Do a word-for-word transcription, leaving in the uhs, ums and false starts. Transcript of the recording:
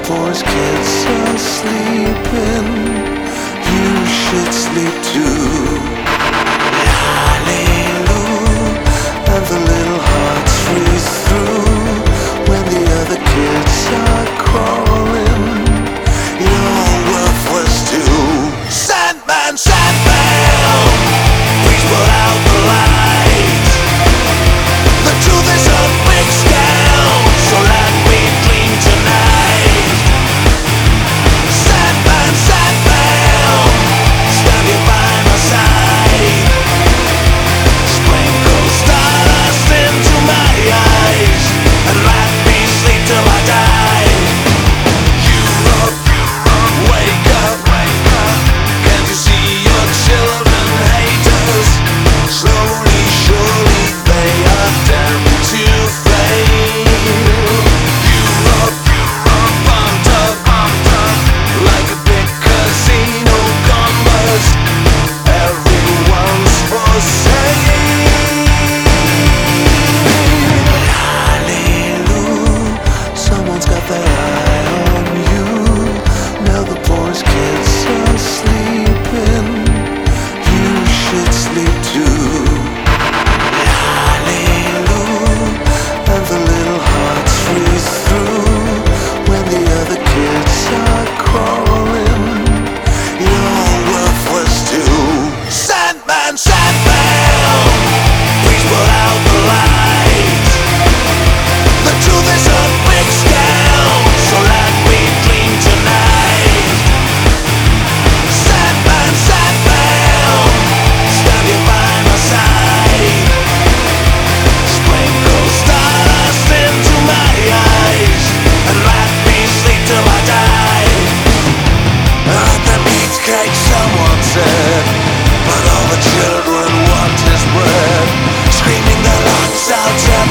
forest kids are sleeping. You should sleep too. Hallelujah, and the little hearts freeze through when the other kids are crawling. You're worthless too. Sandman, Sandman, please put out the light. The truth is a big scale, so let me dream tonight. Sandman, Sandman, stand here by my side. Sprinkle stardust into my eyes and let me sleep till I die. Europe, wake up, wake up. Can't you see your children haters? Slowly, surely they are damned to fail. Europe, pumped up, pumped up like a big casino gone bust. Everyone's for sale. Hallelujah, someone's got their eye on you. Now the poorest kids are sleeping. You should sleep too. Hallelujah, and the little hearts freeze through when the other kids are crawling. You're worthless too. Sandman, Sandman, please put out the light. The truth is a big scale, so let me dream tonight. Sandman, Sandman, stand here by my side. Sprinkle stardust into my eyes and let me sleep till I die. At the meat cake, someone said, but all the children want is bread. Screaming their lungs out